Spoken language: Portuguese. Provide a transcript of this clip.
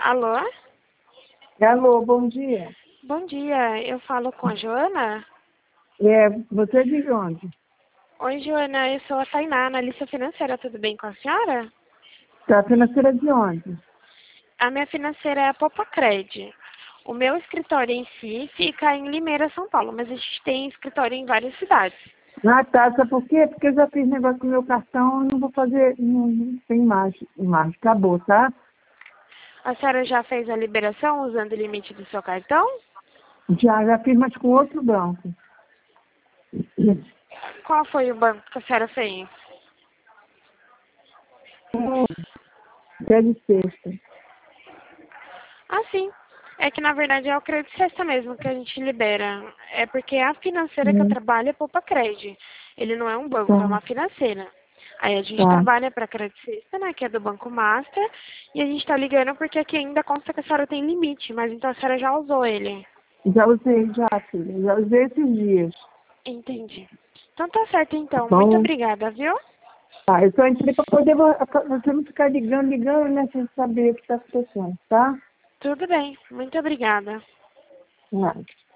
Alô? Alô, bom dia. Bom dia, eu falo com a Joana? Você é de onde? Oi, Joana, eu sou a Tainá, analista financeira, tudo bem com a senhora? Tá financeira de onde? A minha financeira é a Popacred. O meu escritório em si fica em Limeira, São Paulo, mas a gente tem escritório em várias cidades. Ah, tá. Sabe por quê? Porque eu já fiz negócio com o meu cartão e não vou fazer, não tem mais. Acabou, tá? A senhora já fez a liberação usando o limite do seu cartão? Já fiz, mas com outro banco. Qual foi o banco que a senhora fez? Até de sexta. Ah, sim. É que, na verdade, é o Crédito Sexta mesmo que a gente libera. É porque a financeira que eu trabalho é Popacred. Ele não é um banco, é Tá, uma financeira. Aí a gente tá. trabalha para Crédito Sexta, né, que é do Banco Master, e a gente está ligando porque aqui ainda consta que a senhora tem limite, mas então a senhora já usou ele. Já usei, filha. Já usei esses dias. Entendi. Então tá certo, Tá então. Muito bom? obrigada, viu? Tá, eu só entrei para poder você não ficar ligando, né, sem saber o que está acontecendo, tá? Tudo bem. Muito obrigada. Tá.